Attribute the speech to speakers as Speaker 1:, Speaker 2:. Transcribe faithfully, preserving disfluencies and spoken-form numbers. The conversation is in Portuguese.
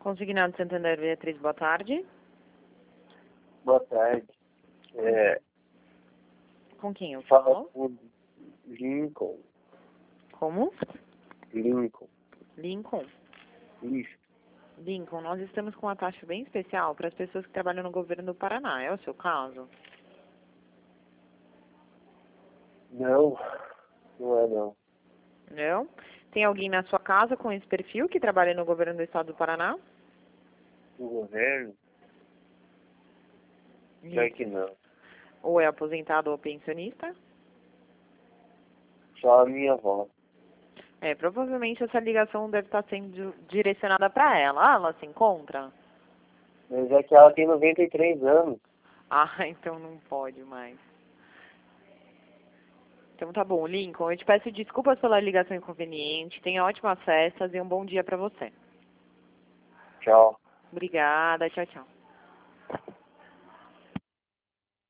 Speaker 1: Consignado Santander Beatriz, boa tarde.
Speaker 2: Boa tarde. É,
Speaker 1: Com quem eu
Speaker 2: fala
Speaker 1: falo?
Speaker 2: com Lincoln.
Speaker 1: Como?
Speaker 2: Lincoln.
Speaker 1: Lincoln.
Speaker 2: Isso.
Speaker 1: Lincoln, nós estamos com uma taxa bem especial para as pessoas que trabalham no governo do Paraná. É o seu caso?
Speaker 2: Não, não é não.
Speaker 1: Não? Tem alguém na sua casa com esse perfil que trabalha no governo do estado do Paraná?
Speaker 2: O governo? Pior que não.
Speaker 1: Ou é aposentado ou pensionista?
Speaker 2: Só a minha avó.
Speaker 1: É, provavelmente essa ligação deve estar sendo direcionada para ela. Ah, ela se encontra?
Speaker 2: Mas é que ela tem noventa e três anos.
Speaker 1: Ah, então não pode mais. Então tá bom, Lincoln, eu te peço desculpas pela ligação inconveniente. Tenha ótimas festas e um bom dia para você.
Speaker 2: Tchau.
Speaker 1: Obrigada, tchau, tchau.